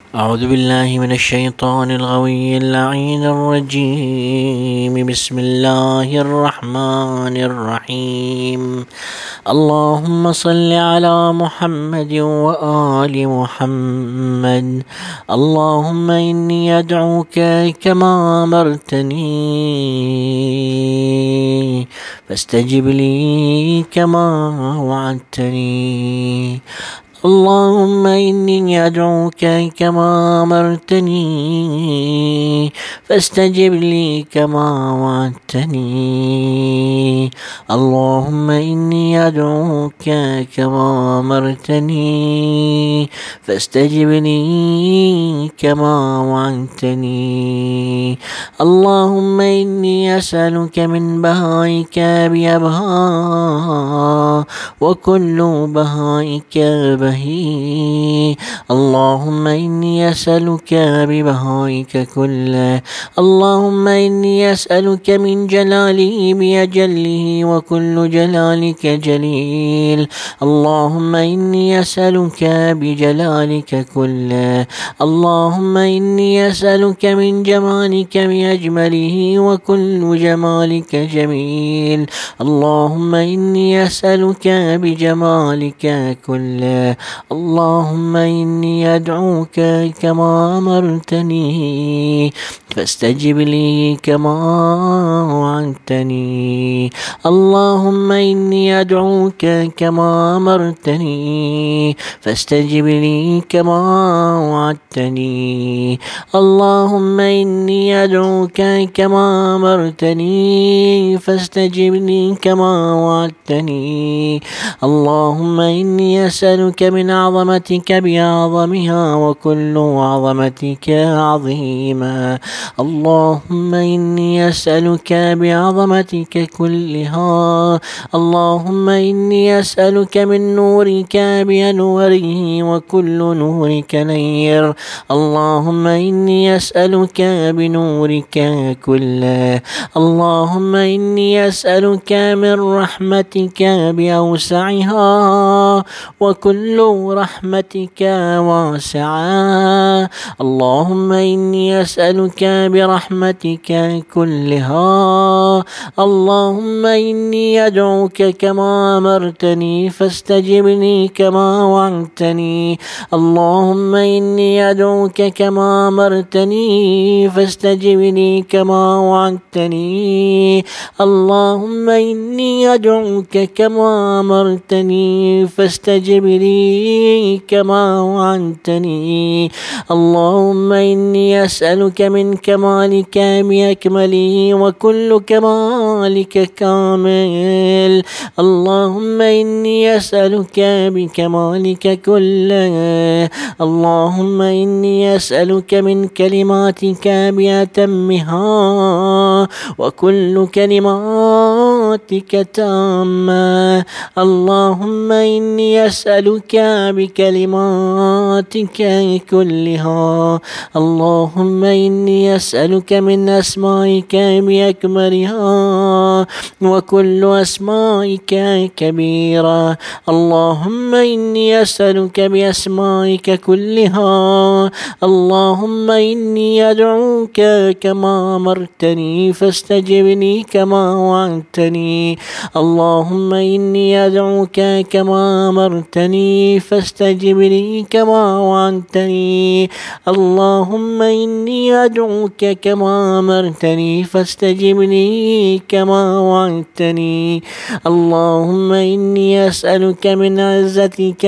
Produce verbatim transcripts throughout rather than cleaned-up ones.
أعوذ بالله من الشيطان الغوي اللعين الرجيم. بسم الله الرحمن الرحيم. اللهم صل على محمد وآل محمد. اللهم إني أدعوك كما أمرتني فاستجب لي كما وعدتني. اللهم إني أدعوك كما أمرتني فاستجب لي كما وعدتني. اللهم إني أدعوك كما أمرتني فاستجب لي كما وعدتني. اللهم إني أسألك من بهائك بأبها وكل بهائك بهي. اللهم إني أسألك ببهائك كله. اللهم إني أسألك من جلاله بأجله وكل جلالك جليل. اللهم إني أسألك بجلالك كله. اللهم إني أسألك من جمالك بأجمله وكل جمالك جميل. اللهم إني أسألك بجمالك كله. اللهم إني أدعوك كما أمرتني فاستجب لي كما وعدتني. اللهم إني أدعوك كما أمرتني فاستجب لي كما وعدتني. اللهم إني أدعوك كما أمرتني فاستجب لي كما وعدتني. اللهم إني أسألك من عظمتك بأعظمها وكل عظمتك عظيما. اللهم إني أسألك بعظمتك كلها. اللهم إني أسألك من نورك بأنوره وكل نورك نير. اللهم إني أسألك بنورك كله. اللهم إني أسألك من رحمتك بأوسعها وكل رحمتك واسعة. اللهم إني أسألك برحمتك كلها. اللهم إني أدعوك كما أمرتني فاستجب لي كما وعدتني. اللهم إني أدعوك كما أمرتني فاستجب لي كما وعدتني. اللهم إني أدعوك كما أمرتني فاستجب لي كما وعدتني. اللهم إني أسألك من كمالك بأكمله وكل كمالك كامل. اللهم إني أسألك بكمالك كله. اللهم إني أسألك من كلماتك بأتمها وكل كلماتك تامة. اللهم إني أسألك بكلماتك كلها. اللهم إني أسألك من أسمائك بأكملها وكل أسمائك كبيرة. اللهم إني أسألك بأسمائك كلها. اللهم إني أدعوك كما أمرتني فاستجب لي كما وعدتني. اللهم إني أدعوك كما أمرتني فاستجب لي كما وعدتني. اللهم إني أدعوك كما أمرتني فاستجب لي كما وعدتني. اللهم إني أسألك من عزتك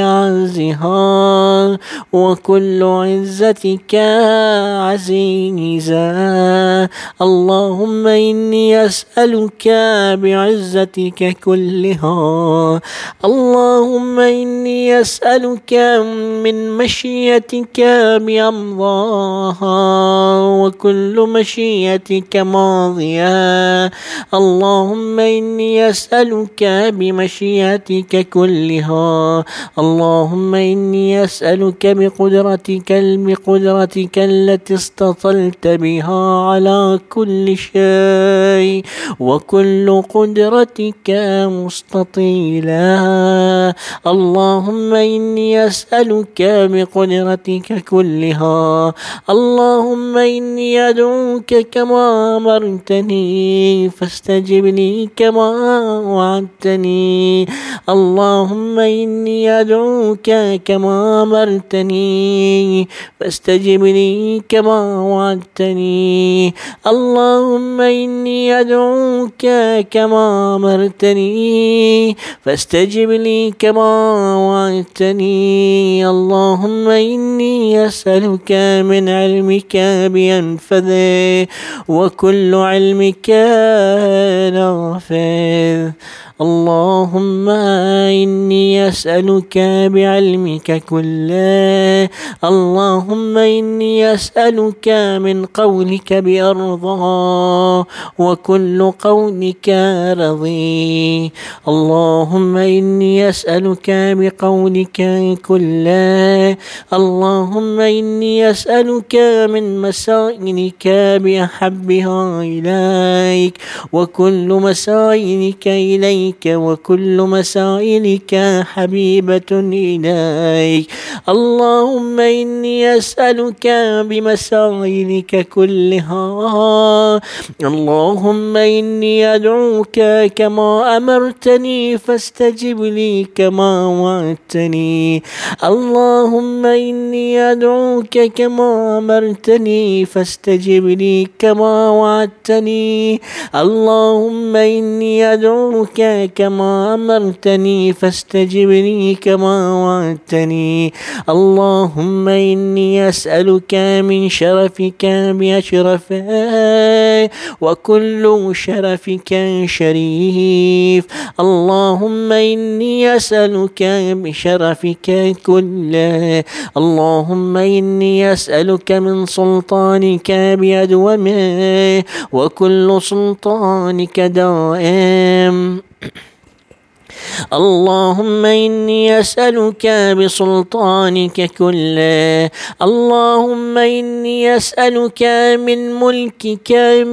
بعزها وكل عزتك عزيزا. اللهم إني أسألك بعزتك كلها. اللهم إني أسألك من مشيئتك بأمضاها وكل مشيئتك ماضية. اللهم إني أسألك بمشيئتك كلها. اللهم إني أسألك بقدرتك بقدرتك التي استطلت بها على كل شيء وكل وكل قدرتك مستطيلا. اللهم إني أسألك بقدرتك كلها. اللهم إني أدعوك كما أمرتني فاستجب لي كما وعدتني. اللهم إني أدعوك كما أمرتني فاستجب لي كما وعدتني. اللهم إني أدعوك كما أمرتني فاستجب لي كما وعدتني. اللهم إني أسألك من علمك بينفذ وكل علمك نافذ. اللهم إني أسألك بعلمك كله. اللهم إني أسألك من قولك بأرضى وكل قولك رضي. اللهم إني أسألك بقولك كله. اللهم إني أسألك من مسائلك بأحبها إليك وكل مسائلك إليك وكل مسائلك حبيبة إليك. اللهم إني أسألك بمسائلك كلها. اللهم إني أدعوك كما أمرتني فاستجب لي كما وعدتني. اللهم إني أدعوك كما أمرتني فاستجب لي كما وعدتني. اللهم إني أدعوك كما أمرتني فاستجب لي كما وعدتني. اللهم إني أسألك من شرفك بأشرفه وكل شرفك شريف. اللهم إني أسألك بشرفك كله. اللهم إني أسألك من سلطانك بأدومه وكل سلطانك دائم. اللهم إني أسألك بسلطانك كله. اللهم إني أسألك من ملكك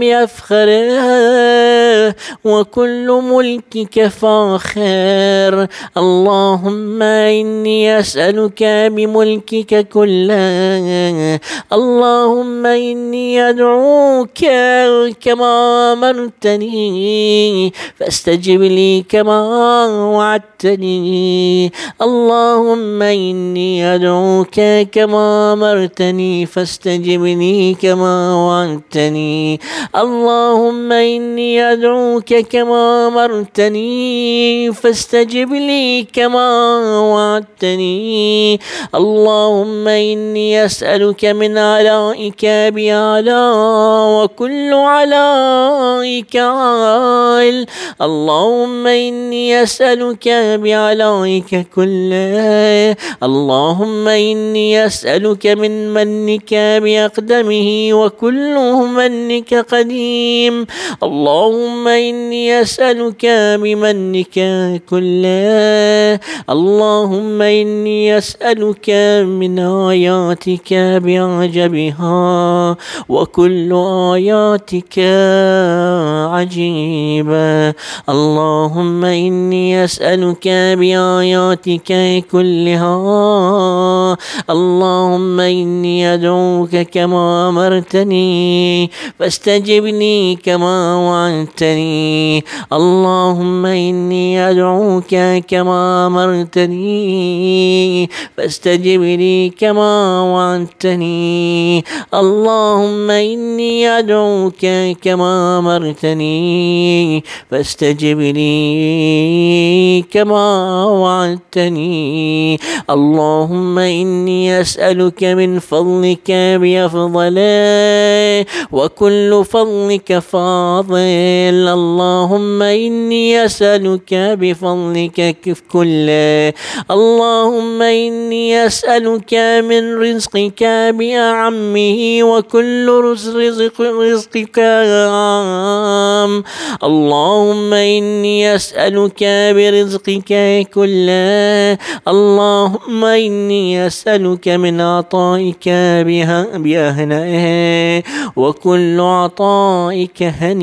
بأفخره وكل ملكك فاخر. اللهم إني أسألك بملكك كله. اللهم إني أدعوك كما أمرتني فاستجب لي كما وعدتني. اللهم إني أدعوك كما أمرتني فاستجب لي كما وعدتني. اللهم إني أدعوك كما أمرتني فاستجب لي كما وعدتني. اللهم إني أسألك من علائك بأعلى وكل علائك عال. اللهم إني أسألك بعلائك كله. اللهم إني أسألك من منك بأقدمه وكل منك قديم. اللهم إني أسألك بمنك كله. اللهم إني أسألك من آياتك بأعجبها وكل آياتك عجيبة. اللهم إني أسألك بآياتك كلها. اللهم إني أدعوك كما أمرتني فاستجب لي كما وعدتني. اللهم إني أدعوك كما أمرتني فاستجب لي كما وعدتني. اللهم إني أدعوك كما أمرتني فاستجب لي كما وعدتني. اللهم إني أسألك من فضلك بأفضله وكل فضلك فاضل. اللهم إني أسألك بفضلك كله. اللهم إني أسألك من رزقك بأعمه وكل رزق رزقك عام. اللهم إني أسألك برزقك فضلك كله. اللهم إني أسألك من عطائك بها بأهنائه وكل عطائك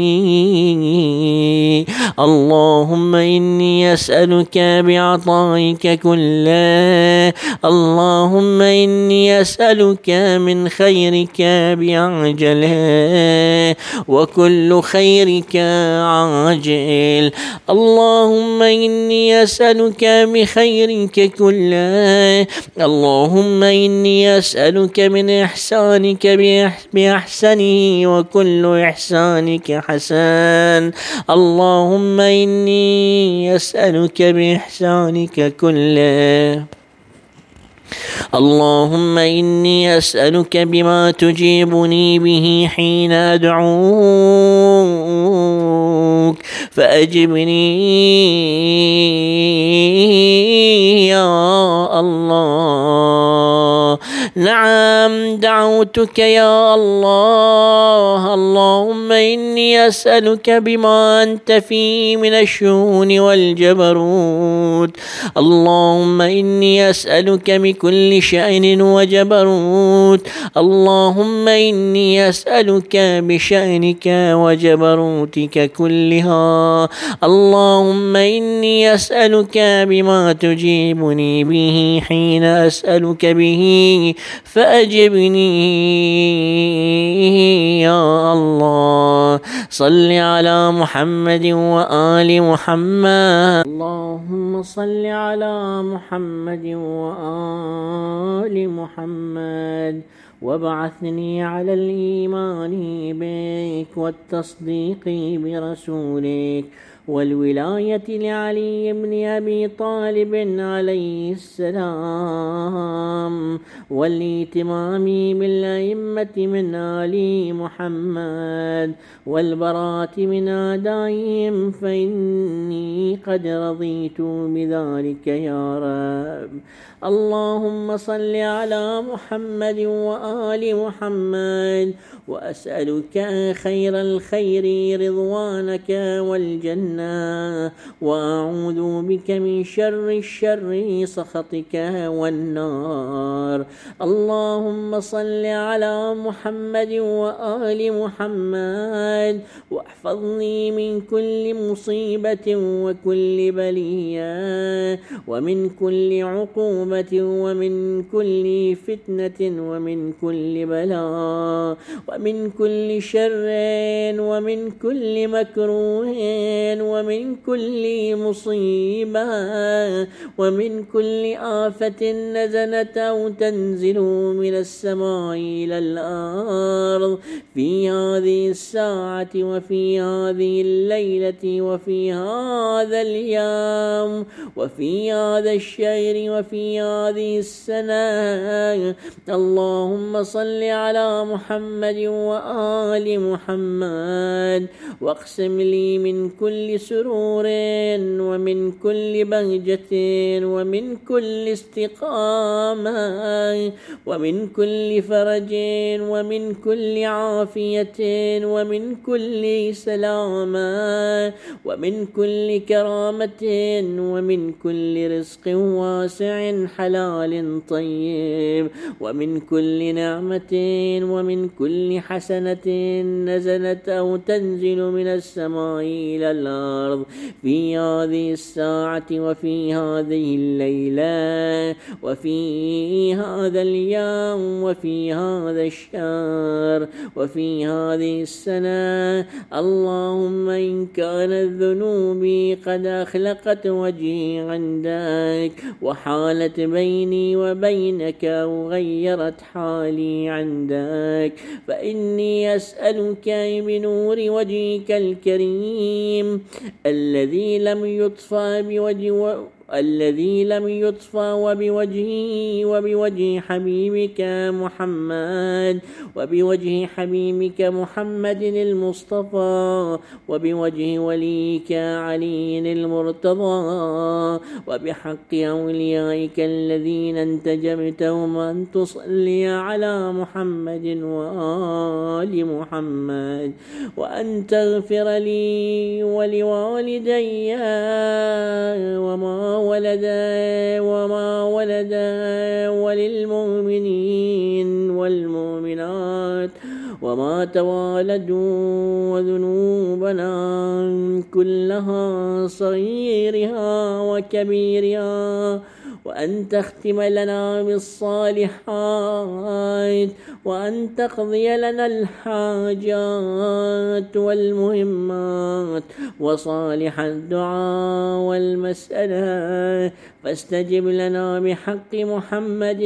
هنيء. اللهم إني أسألك بعطائك كله. اللهم إني أسألك من خيرك بعجله وكل خيرك عاجل. اللهم إني أسألك بخيرك كله. اللهم إني أسألك من إحسانك بأحسنه وكل إحسانك حسن. اللهم إني أسألك بإحسانك كله. اللهم إني أسألك بما تجيبني به حين أدعوك فأجبني يا الله. نعم دعوتك يا الله. اللهم إني أسألك بما أنت فيه من الشؤون والجبروت. اللهم إني أسألك بكل شأن وجبروت. اللهم إني أسألك بشأنك وجبروتك كلها. اللهم إني أسألك بما تجيبني به حين أسألك به فأجبني يا الله. صل على محمد وآل محمد. اللهم صل على محمد وآل محمد وابعثني على الإيمان بك والتصديق برسولك والولاية لعلي بن أبي طالب عليه السلام والإتمام بالأئمة من آل محمد والبراءة من أعدائهم فإني قد رضيت بذلك يا رب. اللهم صل على محمد وآل محمد وأسألك خير الخير رضوانك والجنة وأعوذ بك من شر الشر سخطك والنار. اللهم صل على محمد وآل محمد واحفظني من كل مصيبة وكل بلية ومن كل عقوبة ومن كل فتنة ومن كل بلاء ومن كل شر ومن كل مكروه ومن كل مصيبة ومن كل آفة نزلت أو تنزل من السماء إلى الأرض في هذه الساعة وفي هذه الليلة وفي هذا اليوم وفي هذا الشهر وفي هذه السنة. اللهم صل على محمد وآل محمد واقسم لي من كل سرور ومن كل بهجة ومن كل استقامة ومن كل فرج ومن كل عافية ومن كل سلامة ومن كل كرامة ومن كل رزق واسع حلال طيب ومن كل نعمة ومن كل حسنة نزلت أو تنزل من السماء إلى الأرض في هذه الساعة وفي هذه الليلة وفي هذا اليوم وفي هذا الشهر وفي هذه السنة. اللهم إن كانت ذنوبي قد أخلقت وجهي عندك وحالت بيني وبينك وغيرت حالي عندك فإني أسألك بنور وجهك الكريم الذي لم يطفى بوجه الذي لم يطفى وبوجهه وبوجه حبيبك محمد وبوجه حبيبك محمد المصطفى وبوجه وليك علي المرتضى وبحق أوليائك الذين انتجبتهم أن تصلي على محمد وآل محمد وأن تغفر لي ولوالدي وما ولد وما ولد وللمؤمنين والمؤمنات وما توالدوا وذنوبنا كلها صغيرها وكبيرها وأن تختم لنا بالصالحات وأن تقضي لنا الحاجات والمهمات وصالح الدعاء والمسألة فاستجب لنا بحق محمد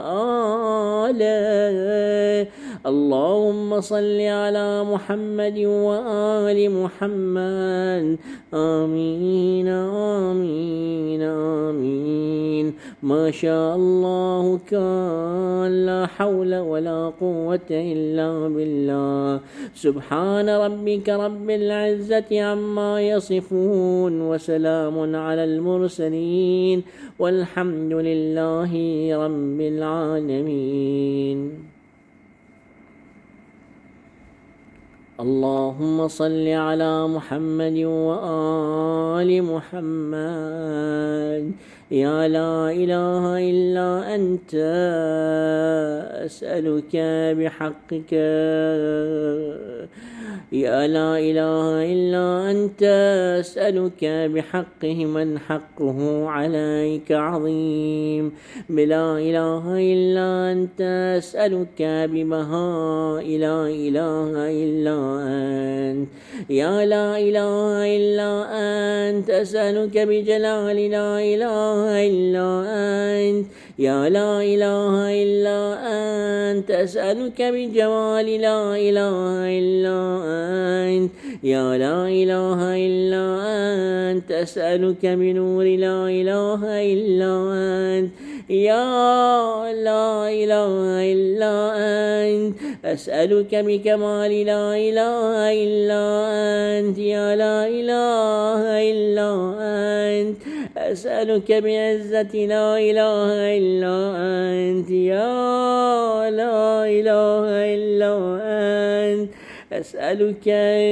وآله. اللهم صل على محمد وآل محمد. آمين آمين آمين. ما شاء الله كان، لا حول ولا قوة إلا بالله. سبحان ربك رب العزة عما يصفون وسلام على المرسلين والحمد لله رب العالمين. اللهم صل على محمد وآل محمد. يا لا إله إلا أنت أسألك بحقك، يا لا إله إلا أنت أسألك بحقه من حقه عليك عظيم. بلا إله إلا أنت أسألك ببهاء لا إله إلا أنت. يا لا إله إلا أنت أسألك بجلال لا إله إلا أنت. يا لا إله إلا أنت أسألك بجمال لا إله إلا أنت. يا لا إله إلا أنت أسألك بنور لا إله إلا أنت. يا لا إله إلا أنت أسألك بكمال لا إله إلا أنت. يا لا إله إلا أنت أسألك بعزة لا إله إلا أنت. يا لا إله إلا أنت أسألك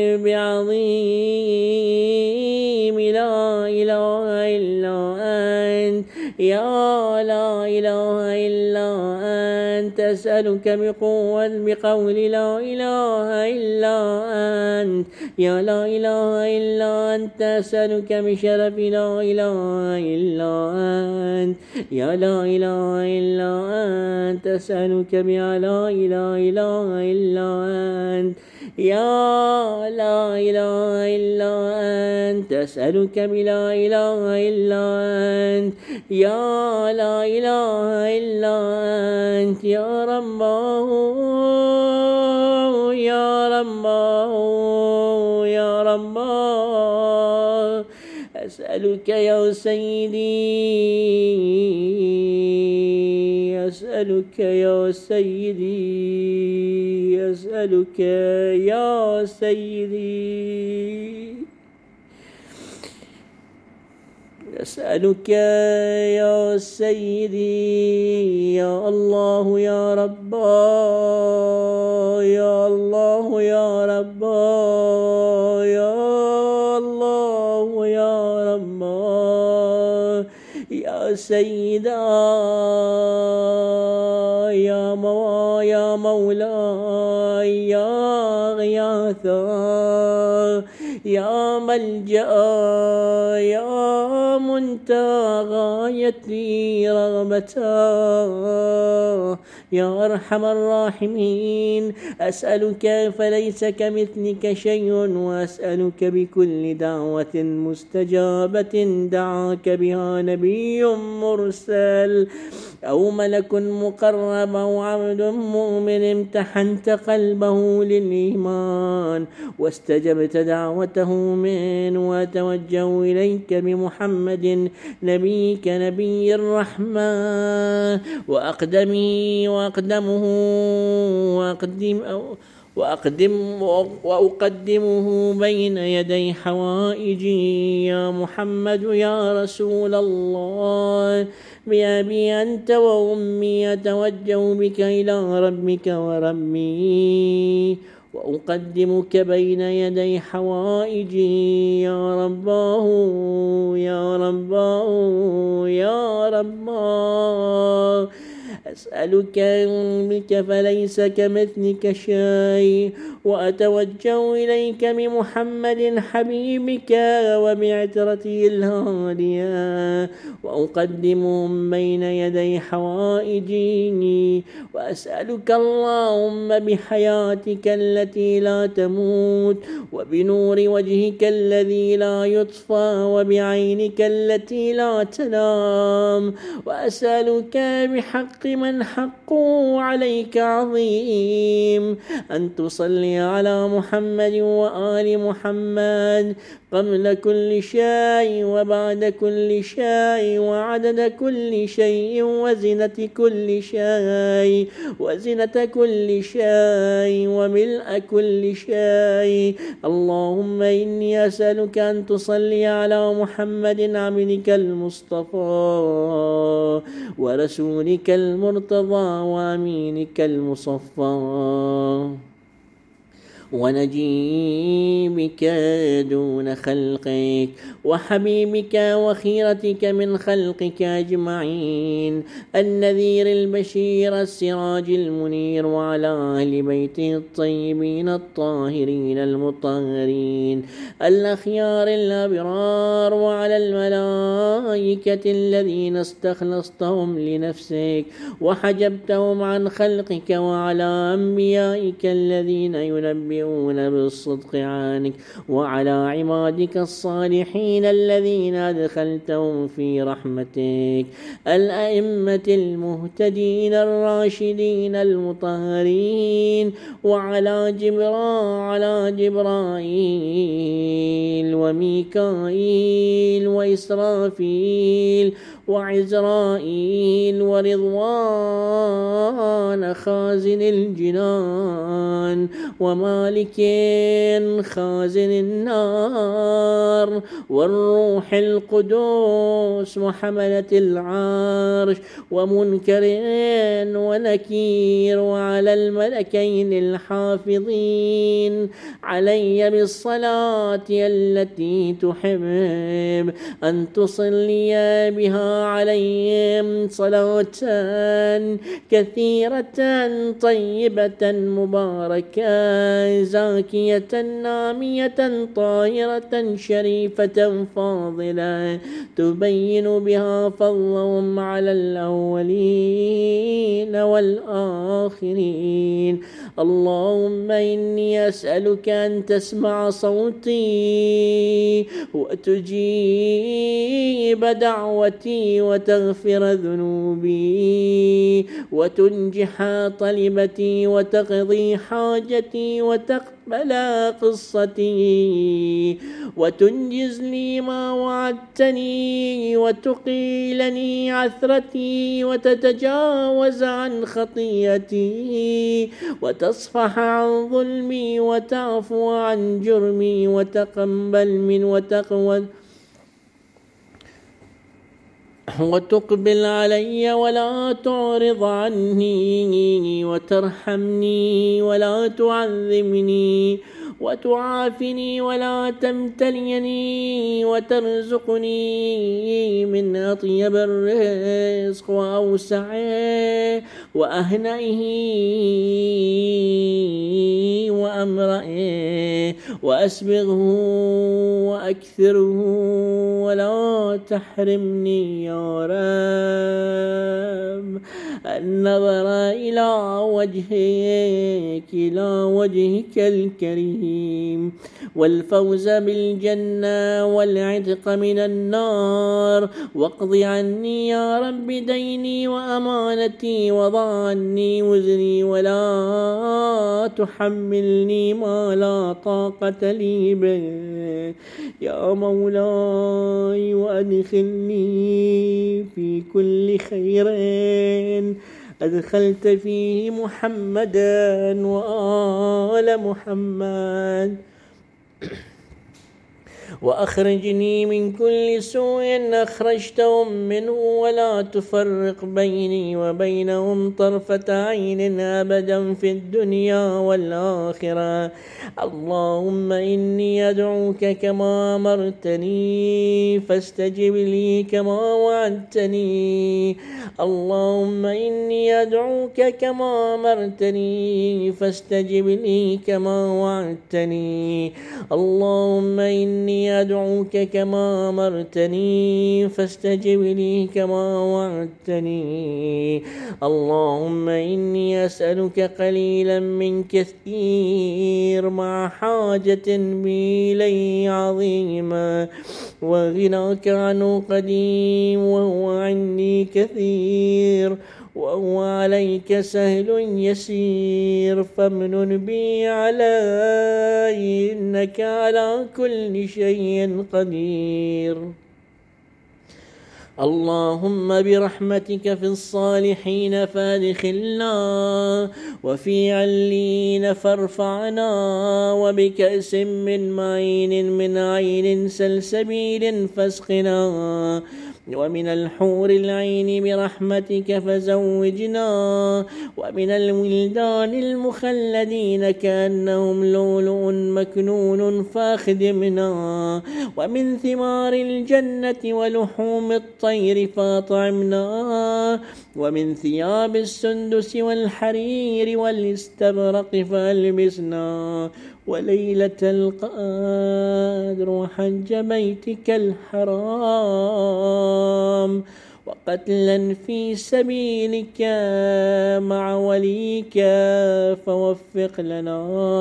بعظيم لا إله إلا أنت. يا لا إله إلا أنت أسألك بقوة بقول لا إله إلا أنت. يا لا إله إلا أنت أسألك بشرف لا إله إلا أنت. يا لا إله إلا أنت أسألك بلا إله إلا أنت. يا لا إله إلا أنت أسألك بلا إله إلا أنت. يا لا إله إلا أنت. يا رباه يا رباه يا رباه أسألك يا سيدي، أسألك يا سيدي، أسألك يا سيدي، أسألك يا سيدي. يا الله يا رباه، يا الله يا رباه، يا الله يا رباه، يا سيدا، يا موا يا مولاي، يا غياثا، يا ملجأ، يا منتهى غايتي رغبتا، يا أرحم الراحمين. أسألك فليس كمثلك شيء، وأسألك بكل دعوة مستجابة دعاك بها نبي مرسل أو ملك مقرب أو عبد مؤمن امتحنت قلبه للإيمان واستجبت دعوته من، وأتوجه إليك بمحمد نبيك نبي الرحمة وأقدمه وأقدمه وأقدم وأقدم وأقدمه بين يدي حوائجي يا محمد يا رسول الله. بأبي أنت وأمي أتوجه بك إلى ربك وربي وأقدمك بين يدي حوائجي يا رباه يا رباه يا رباه. أسألك بك فليس كمثلك شيء، وأتوجه إليك بمحمد حبيبك وبعترته الهادية وأقدمهم بين يدي حوائجي، وأسألك اللهم بحياتك التي لا تموت وبنور وجهك الذي لا يطفى وبعينك التي لا تنام، وأسألك بحق من حقه عليك عظيم أن تصلي على محمد وآل محمد قبل كل شيء وبعد كل شيء وعدد كل شيء وزنة كل شيء وزنة كل شيء وملء كل شيء. اللهم إني أسألك أن تصلي على محمد عبدك المصطفى ورسولك المرتضى وأمينك المصفى ونجيبك دون خلقك وحبيبك وخيرتك من خلقك أجمعين النذير البشير السراج المنير، وعلى أهل بيته الطيبين الطاهرين المطهرين الأخيار الأبرار، وعلى الملائكة الذين استخلصتهم لنفسك وحجبتهم عن خلقك، وعلى أنبيائك الذين ينبئون بالصدق عنك، وعلى عبادك الصالحين الذين أدخلتهم في رحمتك الأئمة المهتدين الراشدين المطهرين، وعلى جبرا على جبرائيل وميكائيل وإسرافيل وعزرائيل ورضوان خازن الجنان ومالك خازن النار والروح القدوس وحملة العرش ومنكر ونكير، وعلى الملكين الحافظين علي بالصلاة التي تحب أن تصلي بها عليهم صلاة كثيرة طيبة مباركة زاكية نامية طاهرة شريفة فاضلة تبين بها فضلهم على الأولين والآخرين. اللهم إني أسألك أن تسمع صوتي وتجيب دعوتي وتغفر ذنوبي وتنجح طلبتي وتقضي حاجتي وتقبل قصتي وتنجز لي ما وعدتني وتقيلني عثرتي وتتجاوز عن خطيئتي وتصفح عن ظلمي وتعفو عن جرمي وتقبل من وتقوى وتقبل علي ولا تعرض عني وترحمني ولا تعذبني وتعافني ولا تمتليني وترزقني من أطيب الرزق وأوسعه وأهنئه وأمرئه وأسبغه وأكثره ولا تحرمني يا رب. النظر إلى وجهك إلى وجهك الكريم والفوز بالجنة والعتق من النار. واقض عني يا رب ديني وأمانتي وضع عني وزري ولا تحملني ما لا طاقة لي به يا مولاي. وأدخلني في كل خير أدخلت فيه محمدا وآل محمد وأخرجني من كل سوء أخرجتهم منه ولا تفرق بيني وبينهم طرفة عين أبدا في الدنيا والآخرة. اللهم إني أدعوك كما أمرتني فاستجب لي كما وعدتني. اللهم إني أدعوك كما أمرتني فاستجب لي كما وعدتني. اللهم إني أدعوك كما أمرتني فاستجب لي كما وعدتني. اللهم إني أسألك قليلا من كثير مع حاجة بي إليه عظيمة وغناك عنه قديم وهو عني كثير وهو عليك سهل يسير فامنن بي علي إنك على كل شيء قدير. اللهم برحمتك في الصالحين فادخلنا وفي علين فارفعنا وبكأس من معين من عين سلسبيل فاسقنا ومن الحور العين برحمتك فزوجنا ومن الولدان المخلدين كأنهم لؤلؤ مكنون فاخدمنا ومن ثمار الجنة ولحوم الطير فاطعمنا ومن ثياب السندس والحرير والاستبرق فالبسنا وليلة القدر وحج بيتك الحرام وقتلا في سبيلك مع وليك فوفق لنا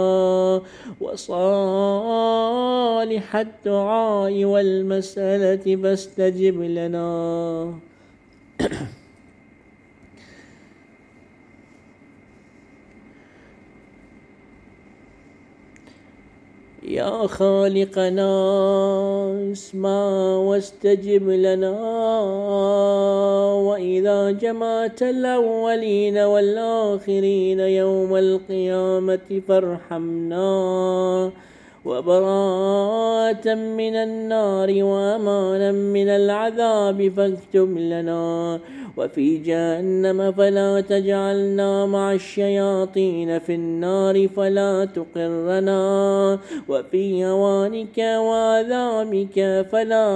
وصالح الدعاء والمسألة فاستجب لنا. يا خالقنا اسمع واستجب لنا وإذا جمعت الأولين والآخرين يوم القيامة فارحمنا وبراءة من النار وأمانا من العذاب فاكتب لنا وفي جهنم فلا تجعلنا مع الشياطين في النار فلا تقرنا وفي هوانك وعذابك فلا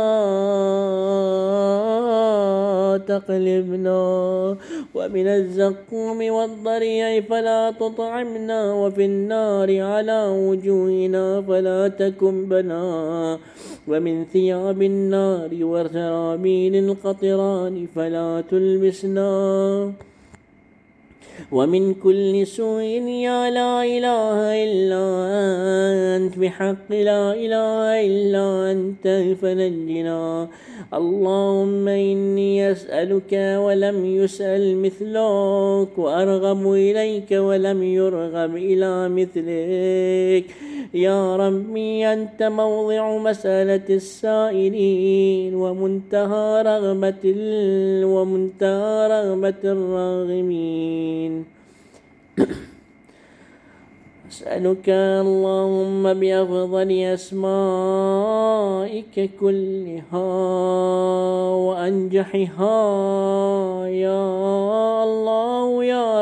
تقلبنا ومن الزقوم والضريع فلا تطعمنا وفي النار على وجوهنا فلا تكبنا ومن ثياب النار وسرابيل القطران فلا تلبسنا ومن كل سوء يا لا إله إلا أنت بحق لا إله إلا أنت فنجنا. اللهم إني أسألك ولم يسأل مثلك وأرغب إليك ولم يرغب إلى مثلك يا ربي. أنت موضع مسألة السائلين ومنتهى رغبة ومنتهى رغبة الراغبين. أسألك اللهم بأفضل أسمائك كلها وأنجحها يا الله يا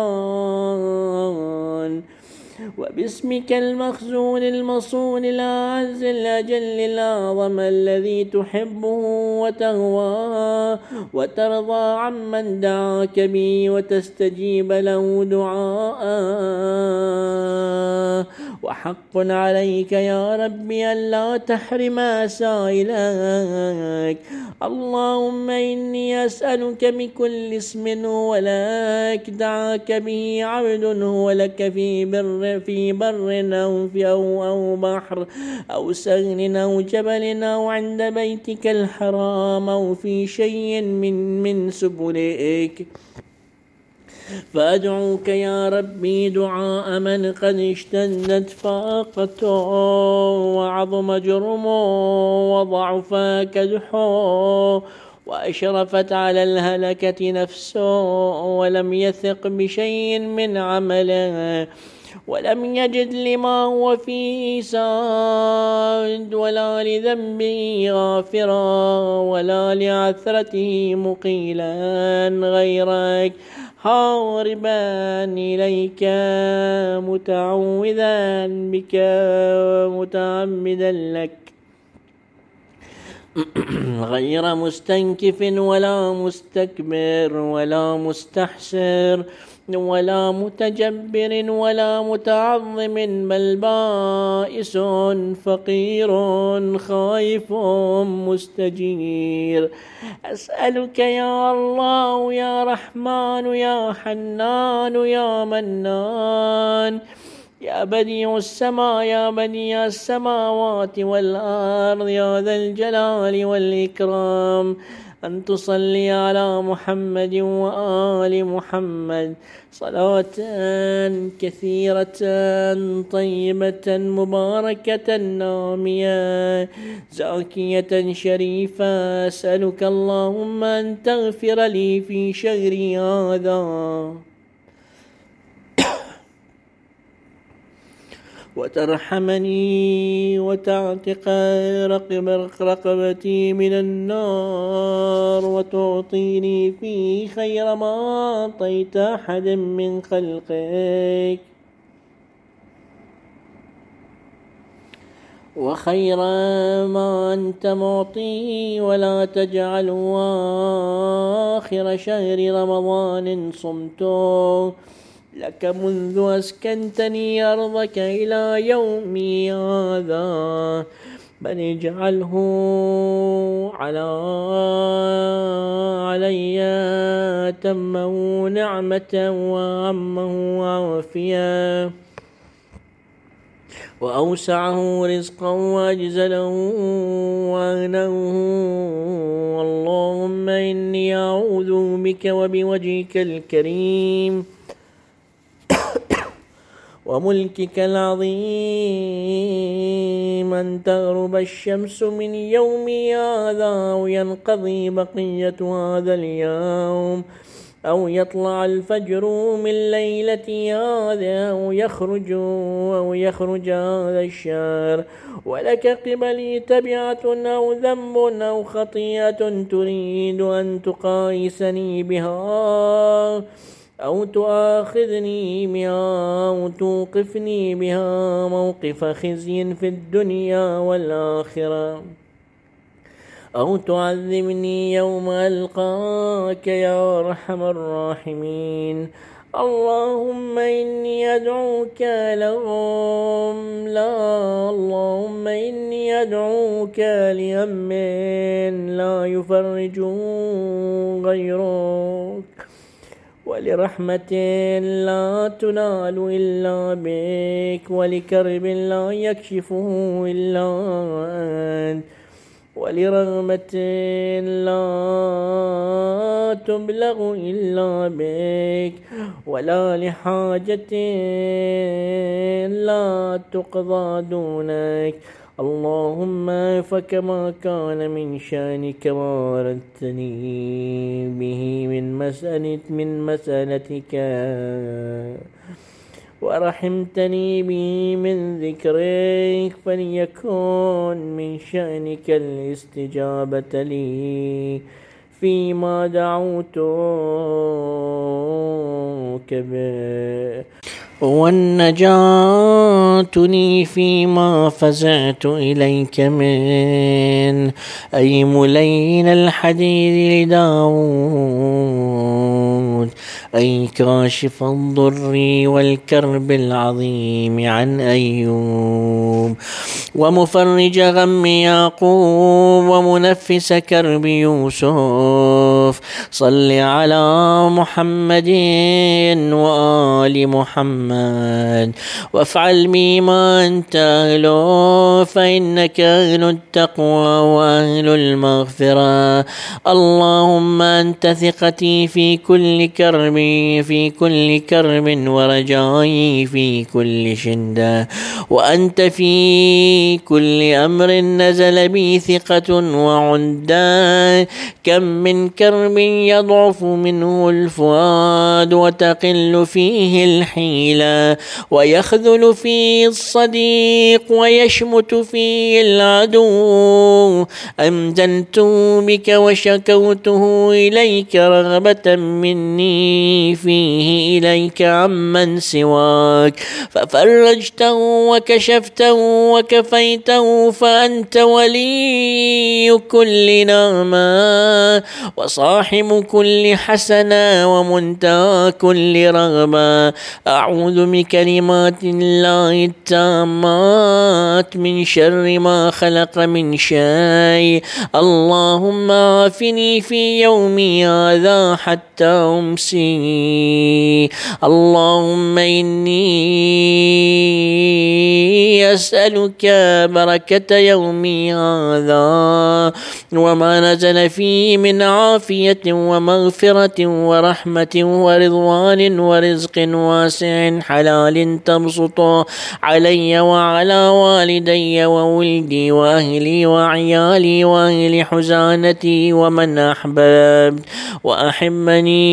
رحمن وباسمك المخزون المصون الأعز الأجل الأعظم الذي تحبه وتهواه وترضى عمن دعاك به وتستجيب له دعاءه وحق عليك يا ربي ألا تحرم سائلك. اللهم إني أسألك بكل اسم هو لك دعاك به عبد هو لك في بر في بر أو في أو, أو بحر أو سهل أو جبل أو عند بيتك الحرام أو في شيء من من سبلك، فأدعوك يا ربي دعاء من قد اشتدت فاقته وعظم جرمه وضعف كدحه وأشرفت على الهلكة نفسه ولم يثق بشيء من عمله ولم يجد لما هو فيه ساد ولا لذنبه غافرا ولا لعثرته مقيلا غيرك، هاربا إليك متعوذا بك متعمدا لك، غير مستنكف ولا مستكبر ولا مستحسر ولا متجبر ولا متعظم، بل بائس فقير خائف مستجير. أسألك يا الله يا رحمن يا حنان يا منان يا بديع السماء يا بديع السماوات والأرض يا ذا الجلال والإكرام أن تصلي على محمد وآل محمد صلاة كثيرة طيبة مباركة نامية زاكية شريفة. أسألك اللهم أن تغفر لي في شهري هذا وترحمني وتعتق رقبتي من النار وتعطيني فيه خير ما أعطيت أحد من خلقك وخير ما أنت معطيه، ولا تجعل آخر شهر رمضان صمته لك منذ أسكنتني أرضك إلى يومي هذا، بل اجعله على علي تمه نعمة وعمه عافية وأوسعه رزقا وأجزله وأغناه. اللهم إني أعوذ بك وبوجهك الكريم وملكك العظيم أن تغرب الشمس من يومي هذا أو ينقضي بقية هذا اليوم أو يطلع الفجر من ليلتي هذا أو يخرج أو يخرج هذا الشهر ولك قبلي تبعة أو ذنب أو خطيئة تريد أن تقايسني بها أو تؤاخذني بها أو توقفني بها موقف خزي في الدنيا والآخرة أو تعذبني يوم ألقاك يا أرحم الراحمين. اللهم إني أدعوك لهم لا اللهم إني أدعوك لهم لا يفرج غيرك ولرحمة لا تنال إلا بك ولكرب لا يكشفه إلا أنت ولرغبة لا تبلغ إلا بك ولا لحاجة لا تقضى دونك. اللهم فكما كان من شأنك ما أردتني به من مسألة من مسألتك ورحمتني به من ذكرك فليكن من شأنك الاستجابة لي فيما دعوتك به والنجاة لي فيما فزعت إليك من أي ملين الحديد لداود أي كاشف الضر والكرب العظيم عن أيوب، ومفرج غم يعقوب، ومنفس كرب يوسف. صل على محمد وآل محمد، وافعل بي ما أنت أهله، فإنك أهل التقوى وأهل المغفرة. اللهم أنت ثقتي في كل كرب، في كل كرب، ورجائي في كل شدة، وأنت في كل أمر نزل بي ثقة وعدة. كم من كرب يضعف منه الفؤاد، وتقل فيه الحيلة، ويخذل فيه الصديق، ويشمت فيه العدو. أمتنت بك وشكوته إليك رغبة مني فيه إليك عمن سواك، ففرجته وكشفته وكفيته، فأنت ولي كل نعمة، وصاحب كل حسنة، ومنتهى كل رغبة. أعوذ بكلمات الله التامات من شر ما خلق من شيء. اللهم عافني في يومي هذا حتى أمسي. اللهم إني أسألك بركة يومي هذا، وما نزل فيه من عافية ومغفرة ورحمة ورضوان ورزق واسع حلال تبسط علي وعلى والدي وولدي وأهلي وعيالي وأهل حزانتي ومن أحببت وأحبني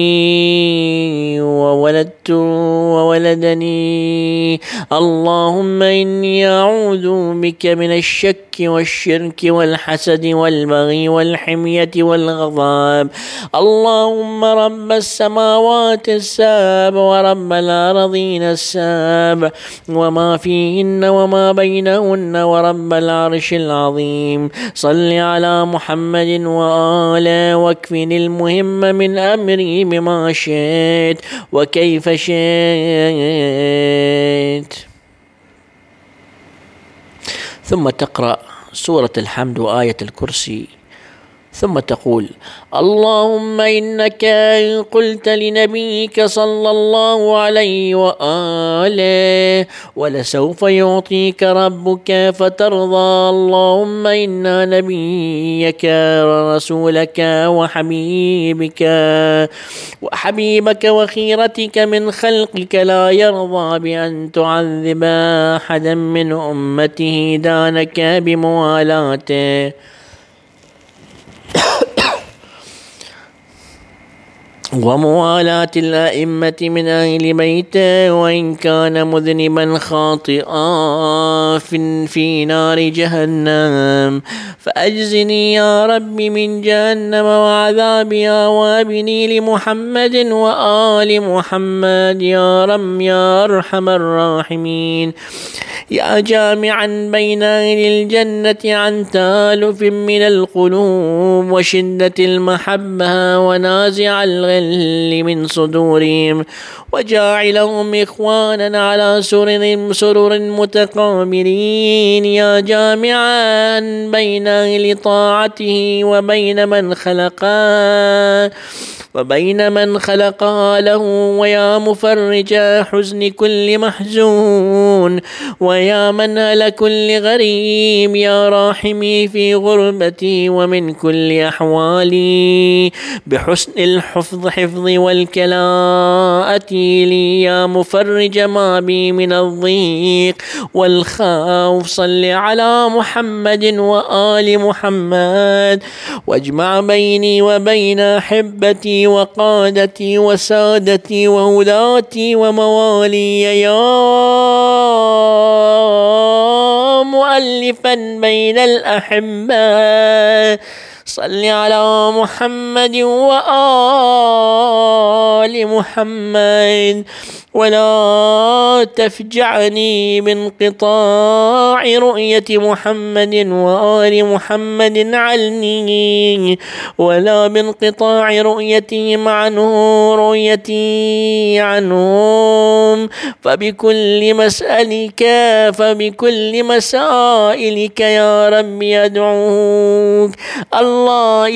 وولدت وولدني. اللهم إني أعوذ بك من الشك والشرك والحسد والبغي والحمية والغضب. اللهم رب السماوات السبع ورب الأرضين السبع وما فيهن وما بينهن ورب العرش العظيم، صل على محمد وآله، واكفني المهم من أمري بما شئت وكيف شئت. ثم تقرأ سورة الحمد وآية الكرسي، ثم تقول: اللهم إنك قلت لنبيك صلى الله عليه وآله: ولسوف يعطيك ربك فترضى. اللهم إنا نبيك ورسولك وحبيبك وحبيبك وخيرتك من خلقك لا يرضى بأن تعذب أحدا من أمته دانك بموالاته وموالاة الأئمة من أهل بيته، وإن كان مذنبا خاطئا في نار جهنم، فأجزني يا رب من جهنم وعذابها، وابني لمحمد وآل محمد يا رب يا أرحم الراحمين. يا جامعا بين أهل الجنة عن تالف من القلوب وشدة المحبة ونازع الغل من صدورهم، وجاعلهم إخوانا على سرر سرر متقابلين. يا جامعا بين أهل طاعته وبين من خلقه وبين من خلقها له، ويا مفرج حزن كل محزون، ويا منهل كل غريب، يا راحمي في غربتي ومن كل أحوالي، بحسن الحفظ حفظي والكلاءة لي، يا مفرج ما بي من الضيق والخوف. صل على محمد وآل محمد، واجمع بيني وبين أحبتي وقادتي وسادتي وولاتي وموالي، يا مؤلفا بين الأحبة. صل على محمد وآل محمد ولا تفجعني بانقطاع رؤية محمد وآل محمد عني ولا بانقطاع رؤيتهم عنه رؤيتي عنهم فبكل مسألك فبكل مسائلك يا ربي أدعوك الله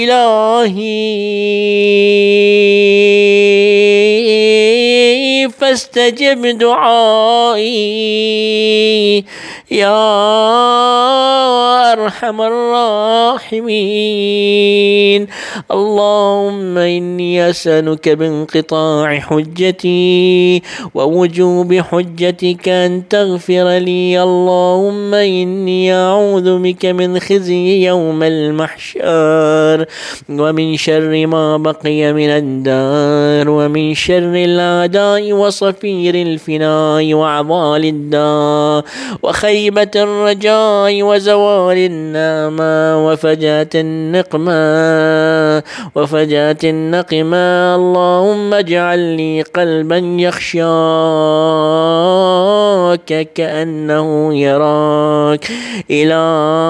إلهي فاستجب دعائي يا أرحم الراحمين اللهم إني أسألك بانقطاع حجتي ووجوب حجتك أن تغفر لي اللهم إني أعوذ بك من خزي يوم المحشر ومن شر ما بقي من الدار ومن شر الأعداء وصفير الفناء وعضال الدار وخيبة الرجاء وزوال النعمة وفجاة النقمة وفجاة النقمة اللهم اجعل لي قلبا يخشاك كأنه يراك إلى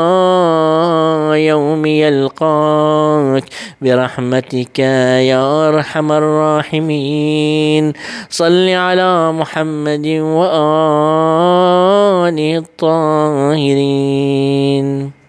يوم يلقاك برحمتك يا أرحم الراحمين صل على محمد وآله الطاهرين.